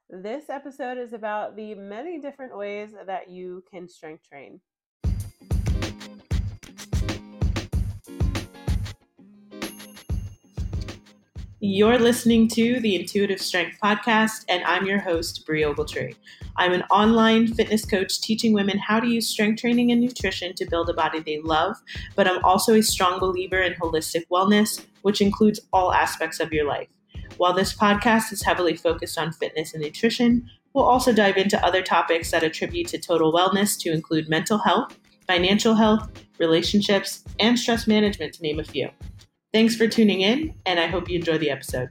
This episode is about the many different ways that you can strength train. You're listening to the Intuitive Strength Podcast, and I'm your host, Brie Ogletree. I'm an online fitness coach teaching women how to use strength training and nutrition to build a body they love, but I'm also a strong believer in holistic wellness, which includes all aspects of your life. While this podcast is heavily focused on fitness and nutrition, we'll also dive into other topics that attribute to total wellness to include mental health, financial health, relationships, and stress management, to name a few. Thanks for tuning in, and I hope you enjoy the episode.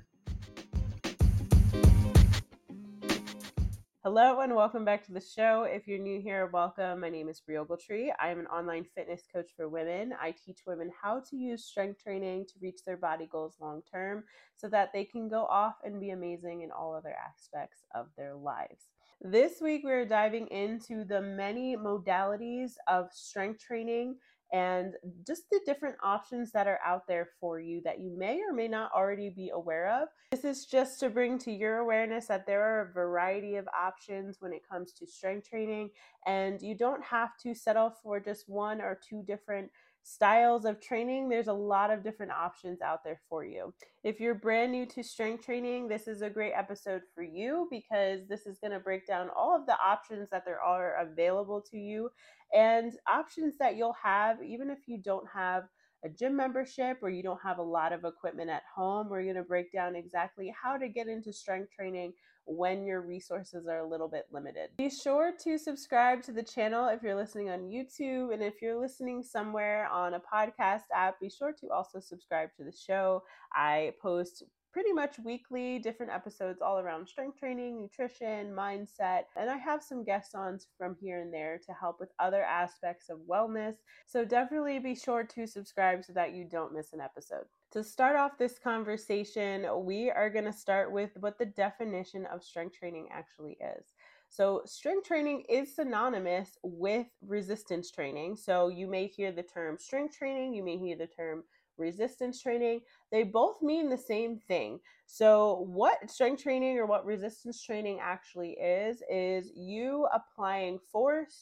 Hello and welcome back to the show. If you're new here, welcome. My name is Brie Ogletree. I am an online fitness coach for women. I teach women how to use strength training to reach their body goals long term so that they can go off and be amazing in all other aspects of their lives. This week, we're diving into the many modalities of strength training and just the different options that are out there for you that you may or may not already be aware of. This is just to bring to your awareness that there are a variety of options when it comes to strength training, and you don't have to settle for just one or two different styles of training. There's a lot of different options out there for you. If you're brand new to strength training, this is a great episode for you because this is going to break down all of the options that there are available to you and options that you'll have even if you don't have a gym membership or you don't have a lot of equipment at home. We're going to break down exactly how to get into strength training when your resources are a little bit limited. Be sure to subscribe to the channel if you're listening on YouTube, and if you're listening somewhere on a podcast app, be sure to also subscribe to the show. I post pretty much weekly different episodes all around strength training, nutrition, mindset, and I have some guest ons from here and there to help with other aspects of wellness. So definitely be sure to subscribe so that you don't miss an episode. To start off this conversation, we are going to start with what the definition of strength training actually is. So strength training is synonymous with resistance training. So you may hear the term strength training, you may hear the term resistance training. They both mean the same thing. So what strength training or what resistance training actually is you applying force,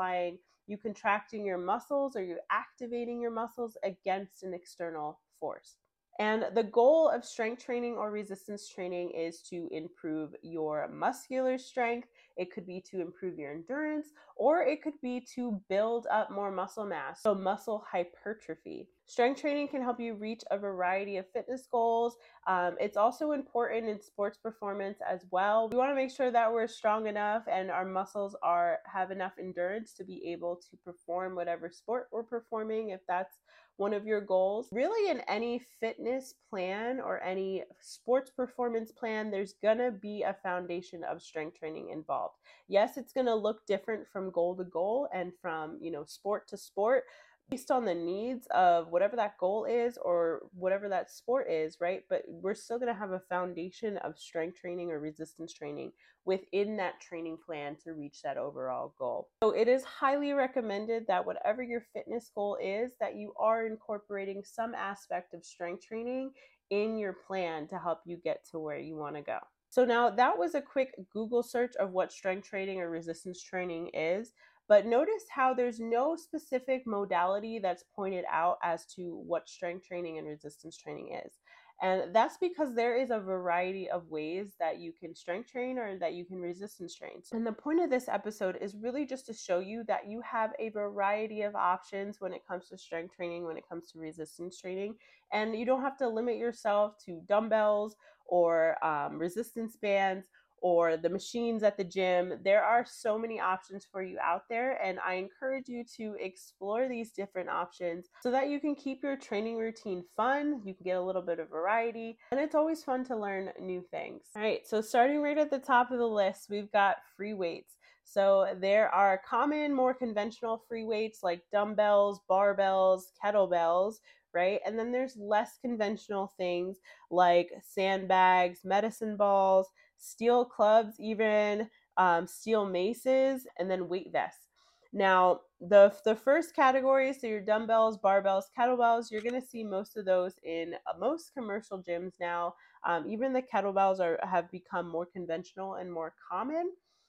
you contracting your muscles or you activating your muscles against an external force. And the goal of strength training or resistance training is to improve your muscular strength. It could be to improve your endurance, or it could be to build up more muscle mass, so muscle hypertrophy. Strength training can help you reach a variety of fitness goals. It's also important in sports performance as well. We want to make sure that we're strong enough and our muscles have enough endurance to be able to perform whatever sport we're performing, if that's one of your goals. Really, in any fitness plan or any sports performance plan, there's gonna be a foundation of strength training involved. Yes, it's gonna look different from goal to goal and from, sport to sport, based on the needs of whatever that goal is or whatever that sport is, right? But we're still going to have a foundation of strength training or resistance training within that training plan to reach that overall goal. So it is highly recommended that whatever your fitness goal is, that you are incorporating some aspect of strength training in your plan to help you get to where you want to go. So now that was a quick Google search of what strength training or resistance training is. But notice how there's no specific modality that's pointed out as to what strength training and resistance training is. And that's because there is a variety of ways that you can strength train or that you can resistance train. And the point of this episode is really just to show you that you have a variety of options when it comes to strength training, when it comes to resistance training. And you don't have to limit yourself to dumbbells or resistance bands or the machines at the gym. There are so many options for you out there, and I encourage you to explore these different options so that you can keep your training routine fun, you can get a little bit of variety, and it's always fun to learn new things. All right, so starting right at the top of the list, we've got free weights. So there are common, more conventional free weights like dumbbells, barbells, kettlebells, right? And then there's less conventional things like sandbags, medicine balls, steel clubs, even steel maces, and then weight vests. Now, the first category, so your dumbbells, barbells, kettlebells, you're going to see most of those in most commercial gyms now. Even the kettlebells have become more conventional and more common.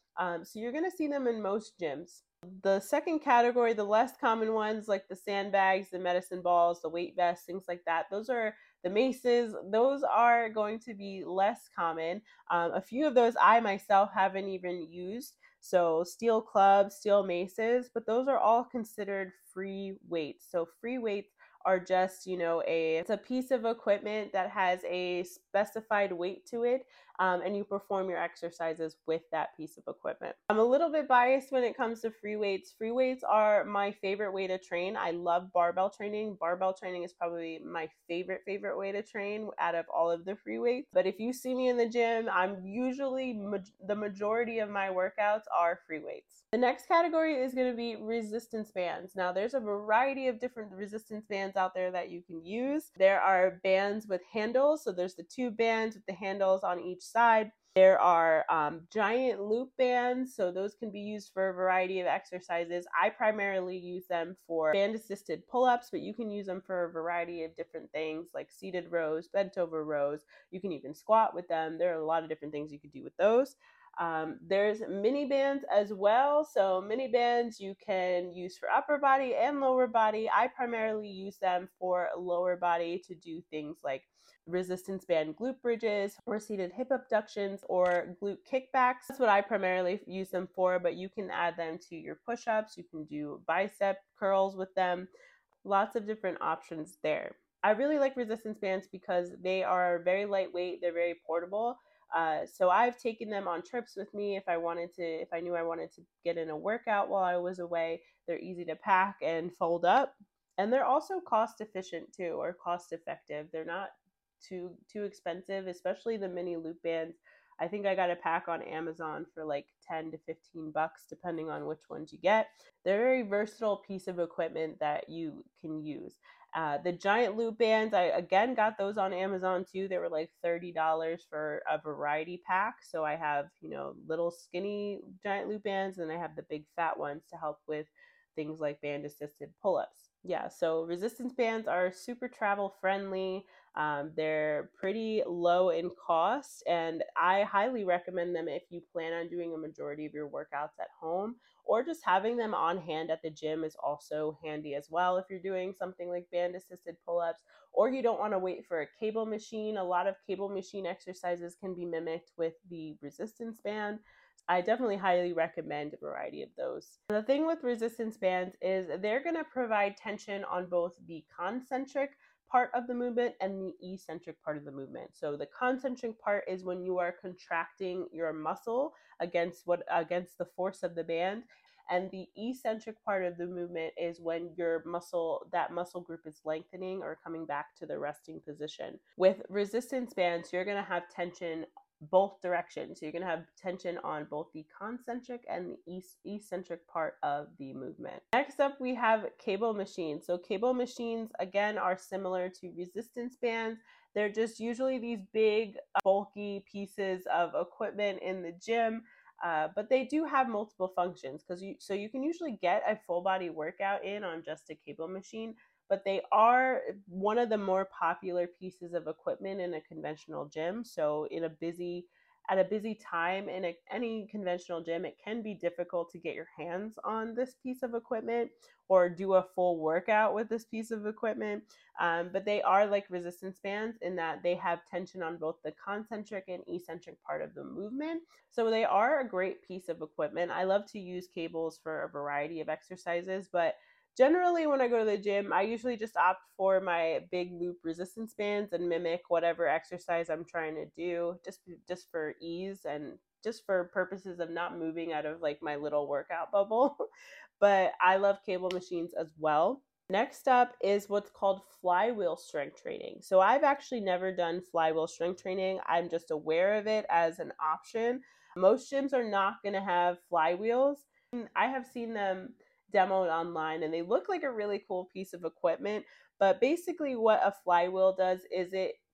So you're going to see them in most gyms. The second category, the less common ones like the sandbags, the medicine balls, the weight vests, things like that, those are the maces. Those are going to be less common. A few of those I myself haven't even used. So steel clubs, steel maces, but those are all considered free weights. So free weights are just, it's a piece of equipment that has a specified weight to it, and you perform your exercises with that piece of equipment. I'm a little bit biased when it comes to free weights. Free weights are my favorite way to train. I love barbell training. Barbell training is probably my favorite way to train out of all of the free weights. But if you see me in the gym, I'm usually, the majority of my workouts are free weights. The next category is going to be resistance bands. Now, there's a variety of different resistance bands out there that you can use. There are bands with handles. So there's the two bands with the handles on each side. There are giant loop bands, so those can be used for a variety of exercises. I primarily use them for band-assisted pull-ups, but you can use them for a variety of different things like seated rows, bent over rows. You can even squat with them. There are a lot of different things you could do with those. There's mini bands as well. So mini bands you can use for upper body and lower body. I primarily use them for lower body to do things like resistance band glute bridges or seated hip abductions or glute kickbacks. That's what I primarily use them for, but you can add them to your push-ups. You can do bicep curls with them. Lots of different options there. I really like resistance bands because they are very lightweight. They're very portable. So I've taken them on trips with me if I knew I wanted to get in a workout while I was away. They're easy to pack and fold up. And they're also cost efficient too, or cost effective. They're not too expensive, especially the mini loop bands. I think I got a pack on Amazon for like 10 to 15 bucks, depending on which ones you get. They're a very versatile piece of equipment that you can use. The giant loop bands, I again got those on Amazon too. They were like $30 for a variety pack. So I have, little skinny giant loop bands, and I have the big fat ones to help with things like band assisted pull-ups. Yeah, so resistance bands are super travel friendly. They're pretty low in cost, and I highly recommend them if you plan on doing a majority of your workouts at home, or just having them on hand at the gym is also handy as well if you're doing something like band assisted pull-ups, or you don't want to wait for a cable machine. A lot of cable machine exercises can be mimicked with the resistance band. I definitely highly recommend a variety of those. The thing with resistance bands is they're going to provide tension on both the concentric part of the movement and the eccentric part of the movement. So the concentric part is when you are contracting your muscle against the force of the band, and the eccentric part of the movement is when that muscle group is lengthening or coming back to the resting position. With resistance bands, you're going to have tension both directions. So you're going to have tension on both the concentric and the eccentric part of the movement. Next up, we have cable machines. So cable machines, again, are similar to resistance bands. They're just usually these big, bulky pieces of equipment in the gym. But they do have multiple functions so you can usually get a full body workout in on just a cable machine, but they are one of the more popular pieces of equipment in a conventional gym. So at a busy time in any conventional gym, it can be difficult to get your hands on this piece of equipment or do a full workout with this piece of equipment. But they are like resistance bands in that they have tension on both the concentric and eccentric part of the movement. So they are a great piece of equipment. I love to use cables for a variety of exercises, but generally, when I go to the gym, I usually just opt for my big loop resistance bands and mimic whatever exercise I'm trying to do, just for ease and just for purposes of not moving out of like my little workout bubble. But I love cable machines as well. Next up is what's called flywheel strength training. So I've actually never done flywheel strength training. I'm just aware of it as an option. Most gyms are not going to have flywheels. I have seen them demoed online and they look like a really cool piece of equipment. But basically what a flywheel does is it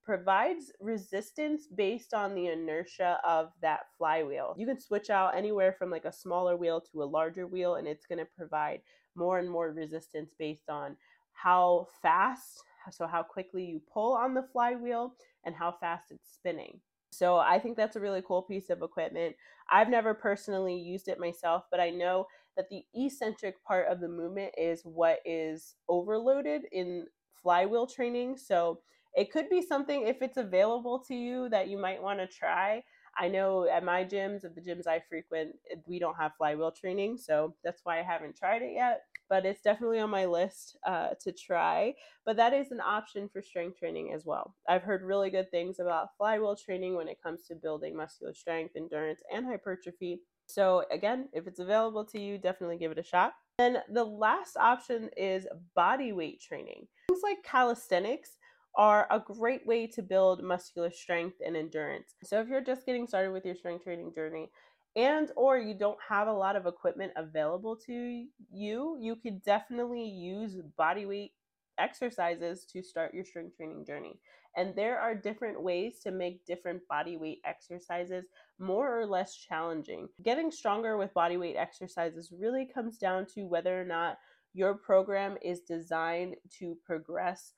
provides resistance based on the inertia of that flywheel. You can switch out anywhere from like a smaller wheel to a larger wheel, and it's going to provide more and more resistance based on how fast, so how quickly you pull on the flywheel and how fast it's spinning. So I think that's a really cool piece of equipment. I've never personally used it myself, but I know that the eccentric part of the movement is what is overloaded in flywheel training. So it could be something, if it's available to you, that you might want to try. I know at my gyms, at the gyms I frequent, we don't have flywheel training, so that's why I haven't tried it yet. But it's definitely on my list to try. But that is an option for strength training as well. I've heard really good things about flywheel training when it comes to building muscular strength, endurance, and hypertrophy. So again, if it's available to you, definitely give it a shot. And the last option is body weight training. Things like calisthenics are a great way to build muscular strength and endurance. So if you're just getting started with your strength training journey, and or you don't have a lot of equipment available to you, you could definitely use body weight exercises to start your strength training journey. And there are different ways to make different body weight exercises more or less challenging. Getting stronger with body weight exercises really comes down to whether or not your program is designed to progress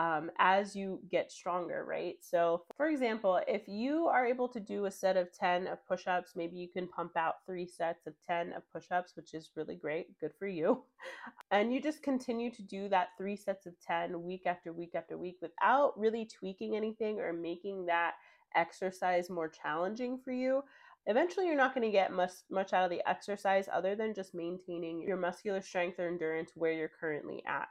as you get stronger, right? So, for example, if you are able to do a set of 10 of push ups, maybe you can pump out 3 sets of 10 of push ups, which is really great. Good for you. And you just continue to do that 3 sets of 10 week after week after week without really tweaking anything or making that exercise more challenging for you. Eventually, you're not going to get much out of the exercise other than just maintaining your muscular strength or endurance where you're currently at.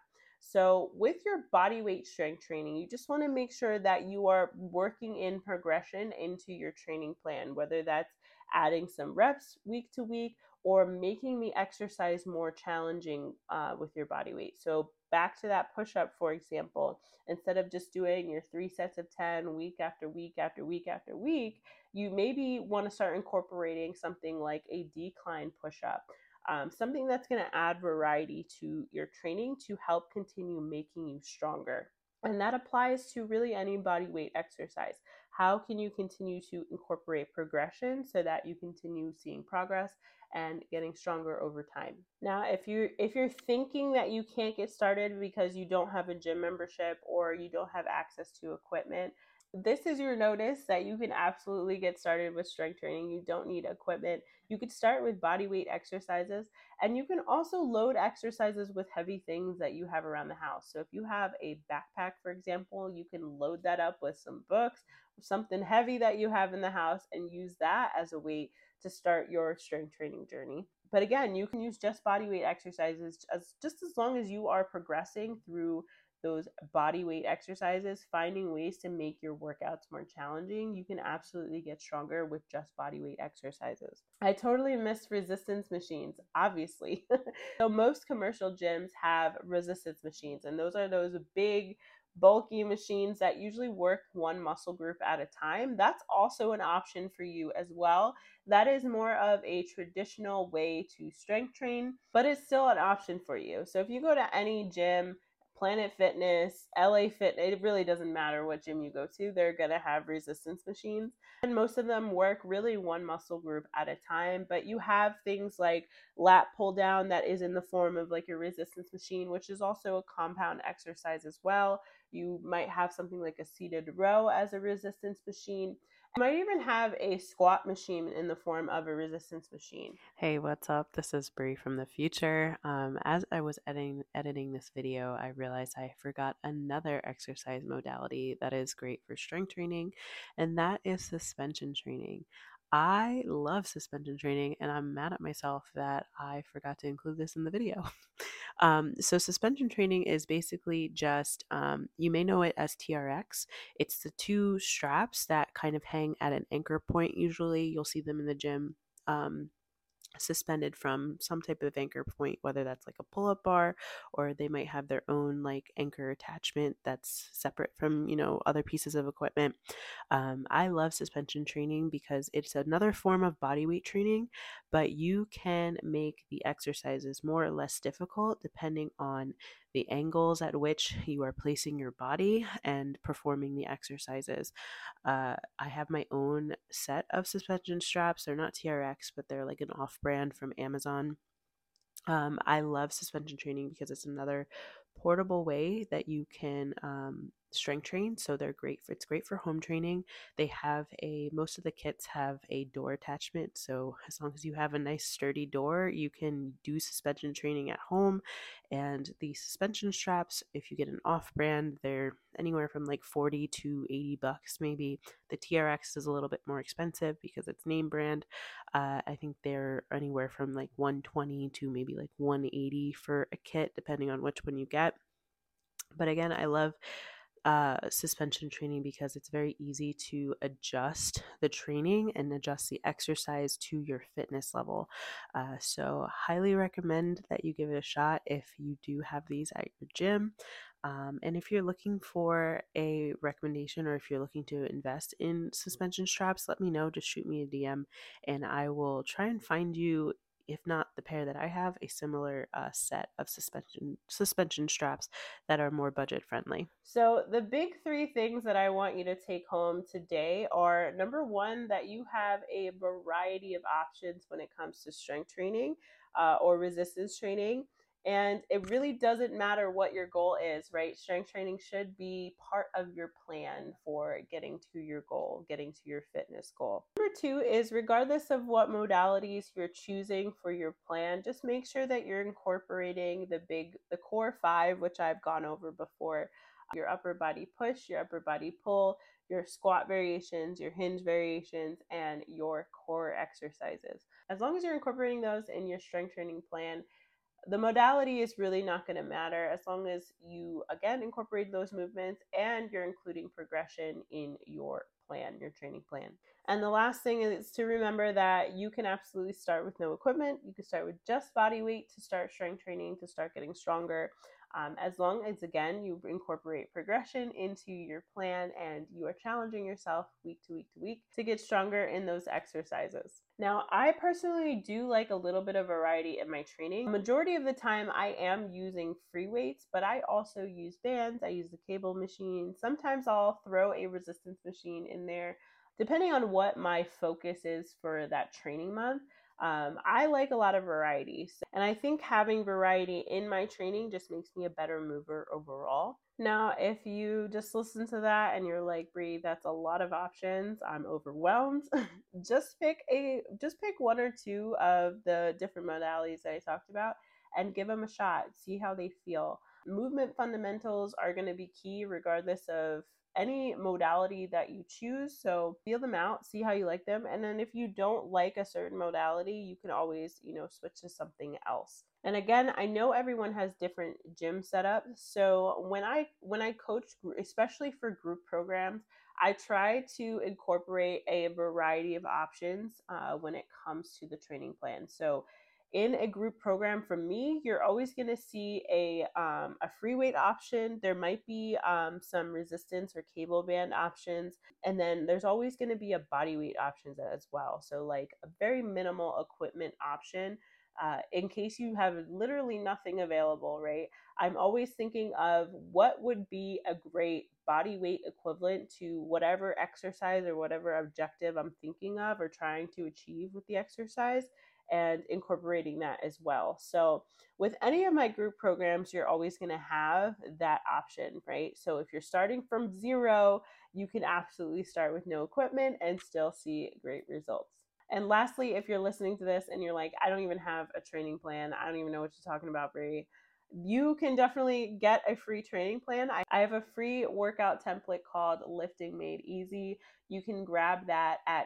So with your body weight strength training, you just want to make sure that you are working in progression into your training plan, whether that's adding some reps week to week or making the exercise more challenging with your body weight. So back to that push up, for example, instead of just doing your 3 sets of 10 week after week after week after week, you maybe want to start incorporating something like a decline push up. Something that's going to add variety to your training to help continue making you stronger. And that applies to really any body weight exercise. How can you continue to incorporate progression so that you continue seeing progress and getting stronger over time? Now, if you're thinking that you can't get started because you don't have a gym membership or you don't have access to equipment, this is your notice that you can absolutely get started with strength training. You don't need equipment. You could start with body weight exercises, and you can also load exercises with heavy things that you have around the house. So if you have a backpack, for example, you can load that up with some books, something heavy that you have in the house, and use that as a weight to start your strength training journey. But again, you can use just body weight exercises just as long as you are progressing through those body weight exercises, finding ways to make your workouts more challenging, you can absolutely get stronger with just body weight exercises. I totally missed resistance machines, obviously. So most commercial gyms have resistance machines, and those are those big bulky machines that usually work one muscle group at a time. That's also an option for you as well. That is more of a traditional way to strength train, but it's still an option for you. So if you go to any gym, Planet Fitness, LA Fit, it really doesn't matter what gym you go to, they're going to have resistance machines. And most of them work really one muscle group at a time, but you have things like lat pull down that is in the form of like a resistance machine, which is also a compound exercise as well. You might have something like a seated row as a resistance machine. You might even have a squat machine in the form of a resistance machine. Hey, what's up? This is Brie from the future. As I was editing this video, I realized I forgot another exercise modality that is great for strength training, and that is suspension training. I love suspension training, and I'm mad at myself that I forgot to include this in the video. So suspension training is basically just, you may know it as TRX. It's the two straps that kind of hang at an anchor point. Usually you'll see them in the gym. Suspended from some type of anchor point, whether that's like a pull-up bar or they might have their own like anchor attachment that's separate from other pieces of equipment. I love suspension training because it's another form of body weight training, but you can make the exercises more or less difficult depending on the angles at which you are placing your body and performing the exercises. I have my own set of suspension straps. They're not TRX, but they're like an off-brand from Amazon. I love suspension training because it's another portable way that you can strength train. So it's great for home training. Most of the kits have a door attachment. So as long as you have a nice sturdy door, you can do suspension training at home. And the suspension straps, if you get an off brand, they're anywhere from like 40 to 80 bucks maybe. The TRX is a little bit more expensive because it's name brand. I think they're anywhere from like 120 to maybe like 180 for a kit, depending on which one you get. But again, I love suspension training because it's very easy to adjust the training and adjust the exercise to your fitness level. So highly recommend that you give it a shot if you do have these at your gym. And if you're looking for a recommendation or if you're looking to invest in suspension straps, let me know. Just shoot me a DM and I will try and find you, if not the pair that I have, a similar set of suspension straps that are more budget friendly. So the big three things that I want you to take home today are, number one, that you have a variety of options when it comes to strength training or resistance training. And it really doesn't matter what your goal is, right? Strength training should be part of your plan for getting to your goal, getting to your fitness goal. Number two is, regardless of what modalities you're choosing for your plan, just make sure that you're incorporating the core five, which I've gone over before: your upper body push, your upper body pull, your squat variations, your hinge variations, and your core exercises. As long as you're incorporating those in your strength training plan, the modality is really not going to matter, as long as you, again, incorporate those movements and you're including progression in your plan, your training plan. And the last thing is to remember that you can absolutely start with no equipment. You can start with just body weight to start strength training, to start getting stronger. As long as, again, you incorporate progression into your plan and you are challenging yourself week to week to week to get stronger in those exercises. Now, I personally do like a little bit of variety in my training. The majority of the time I am using free weights, but I also use bands. I use the cable machine. Sometimes I'll throw a resistance machine in there, depending on what my focus is for that training month. I like a lot of variety. And I think having variety in my training just makes me a better mover overall. Now, if you just listen to that and you're like, Bree, that's a lot of options, I'm overwhelmed, just pick one or two of the different modalities that I talked about and give them a shot. See how they feel. Movement fundamentals are going to be key regardless of any modality that you choose. So feel them out, see how you like them. And then if you don't like a certain modality, you can always, switch to something else. And again, I know everyone has different gym setups. So when I coach, especially for group programs, I try to incorporate a variety of options when it comes to the training plan. So in a group program, from me, you're always going to see a free weight option. There might be some resistance or cable band options. And then there's always going to be a body weight options as well. So like a very minimal equipment option in case you have literally nothing available, right? I'm always thinking of what would be a great body weight equivalent to whatever exercise or whatever objective I'm thinking of or trying to achieve with the exercise, and incorporating that as well. So with any of my group programs, you're always going to have that option, right? So if you're starting from zero, you can absolutely start with no equipment and still see great results. And lastly, if you're listening to this and you're like, I don't even have a training plan, I don't even know what you're talking about, Brie, you can definitely get a free training plan. I have a free workout template called Lifting Made Easy. You can grab that at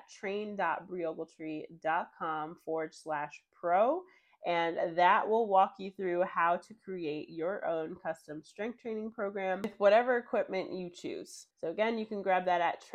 train.briogletree.com/pro. And that will walk you through how to create your own custom strength training program with whatever equipment you choose. So again, you can grab that at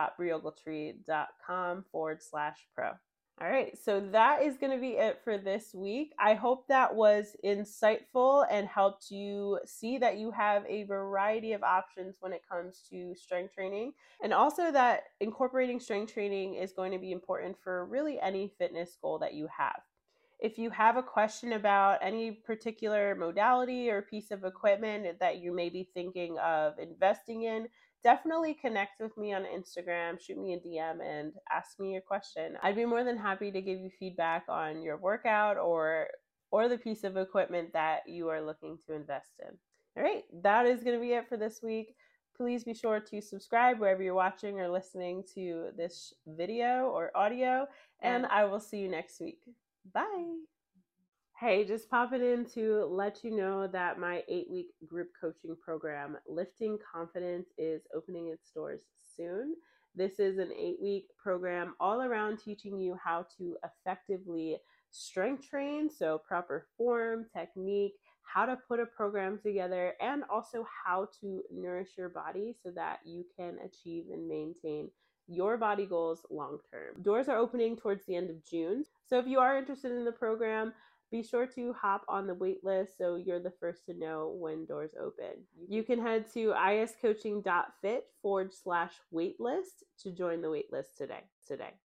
train.briogletree.com/pro. All right, so that is going to be it for this week. I hope that was insightful and helped you see that you have a variety of options when it comes to strength training, and also that incorporating strength training is going to be important for really any fitness goal that you have. If you have a question about any particular modality or piece of equipment that you may be thinking of investing in, definitely connect with me on Instagram, shoot me a DM, and ask me your question. I'd be more than happy to give you feedback on your workout or the piece of equipment that you are looking to invest in. All right, that is going to be it for this week. Please be sure to subscribe wherever you're watching or listening to this video or audio, and I will see you next week. Bye. Hey, just popping in to let you know that my 8-week group coaching program, Lifting Confidence, is opening its doors soon. This is an 8-week program all around teaching you how to effectively strength train, so proper form, technique, how to put a program together, and also how to nourish your body so that you can achieve and maintain your body goals long term. Doors are opening towards the end of June. So if you are interested in the program, be sure to hop on the wait list so you're the first to know when doors open. You can head to iscoaching.fit/waitlist to join the wait list today.